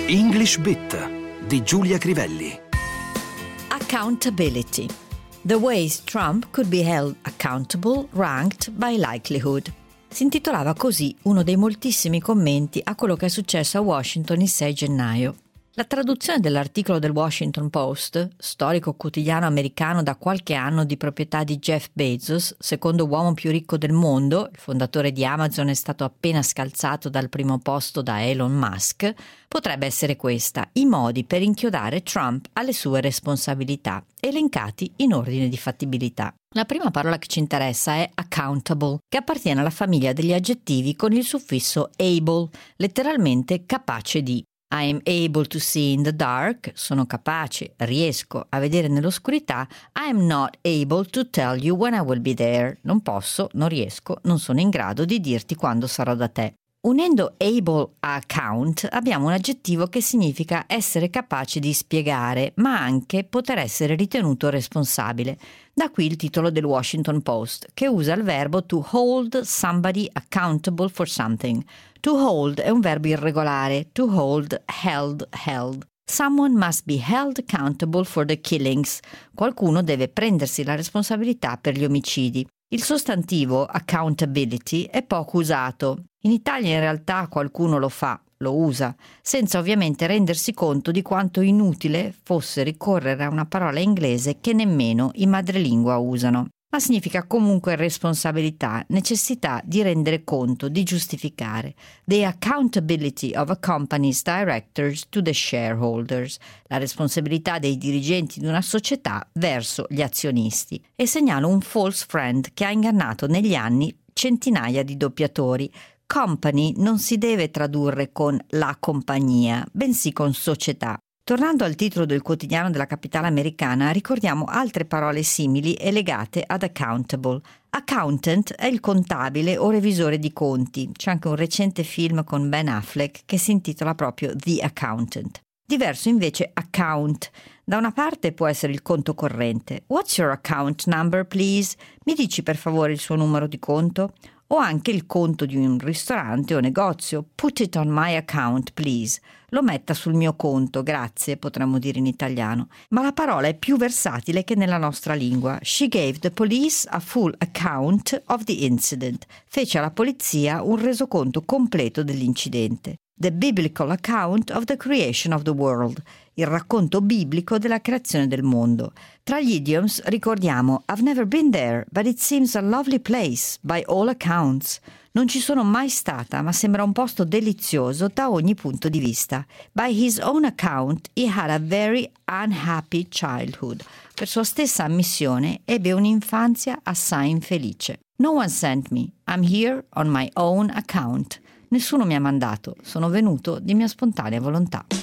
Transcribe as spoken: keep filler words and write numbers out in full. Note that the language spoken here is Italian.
English Bit di Giulia Crivelli. Accountability. The ways Trump could be held accountable ranked by likelihood. Si intitolava così uno dei moltissimi commenti a quello che è successo a Washington il sei gennaio. La traduzione dell'articolo del Washington Post, storico quotidiano americano da qualche anno di proprietà di Jeff Bezos, secondo uomo più ricco del mondo, il fondatore di Amazon è stato appena scalzato dal primo posto da Elon Musk, potrebbe essere questa: i modi per inchiodare Trump alle sue responsabilità, elencati in ordine di fattibilità. La prima parola che ci interessa è accountable, che appartiene alla famiglia degli aggettivi con il suffisso able, letteralmente capace di. I am able to see in the dark, sono capace, riesco a vedere nell'oscurità. I am not able to tell you when I will be there. Non posso, non riesco, non sono in grado di dirti quando sarò da te. Unendo able a account abbiamo un aggettivo che significa essere capace di spiegare, ma anche poter essere ritenuto responsabile. Da qui il titolo del Washington Post, che usa il verbo to hold somebody accountable for something. To hold è un verbo irregolare, to hold, held, held. Someone must be held accountable for the killings. Qualcuno deve prendersi la responsabilità per gli omicidi. Il sostantivo accountability è poco usato. In Italia in realtà qualcuno lo fa, lo usa, senza ovviamente rendersi conto di quanto inutile fosse ricorrere a una parola inglese che nemmeno i madrelingua usano. Ma significa comunque responsabilità, necessità di rendere conto, di giustificare. The accountability of a company's directors to the shareholders, la responsabilità dei dirigenti di una società verso gli azionisti. E segnalo un false friend che ha ingannato negli anni centinaia di doppiatori. Company non si deve tradurre con la compagnia, bensì con società. Tornando al titolo del quotidiano della capitale americana, ricordiamo altre parole simili e legate ad accountable. Accountant è il contabile o revisore di conti. C'è anche un recente film con Ben Affleck che si intitola proprio The Accountant. Diverso invece account. Da una parte può essere il conto corrente. What's your account number, please? Mi dici per favore il suo numero di conto? O anche il conto di un ristorante o negozio. Put it on my account, please. Lo metta sul mio conto, grazie, potremmo dire in italiano. Ma la parola è più versatile che nella nostra lingua. She gave the police a full account of the incident. Fece alla polizia un resoconto completo dell'incidente. The biblical account of the creation of the world. Il racconto biblico della creazione del mondo. Tra gli idioms ricordiamo I've never been there, but it seems a lovely place by all accounts. Non ci sono mai stata, ma sembra un posto delizioso da ogni punto di vista. By his own account, he had a very unhappy childhood. Per sua stessa ammissione, ebbe un'infanzia assai infelice. No one sent me. I'm here on my own account. Nessuno mi ha mandato, sono venuto di mia spontanea volontà.